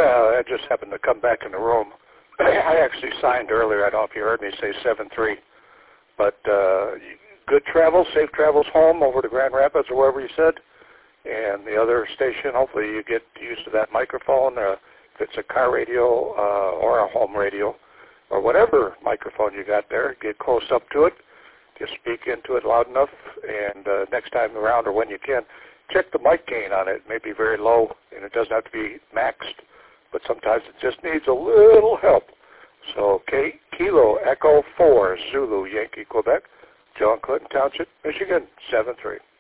Yeah, I just happened to come back in the room. I actually signed earlier. I don't know if you heard me say 7-3. But good travels, safe travels home over to Grand Rapids or wherever you said. And the other station, hopefully you get used to that microphone. If it's a car radio or a home radio or whatever microphone you got there, get close up to it. Just speak into it loud enough. And next time around or when you can, check the mic gain on it. It may be very low, and it doesn't have to be maxed, but sometimes it just needs a little help. So Kilo Echo 4 Zulu Yankee Quebec, John Clinton Township, Michigan 7-3.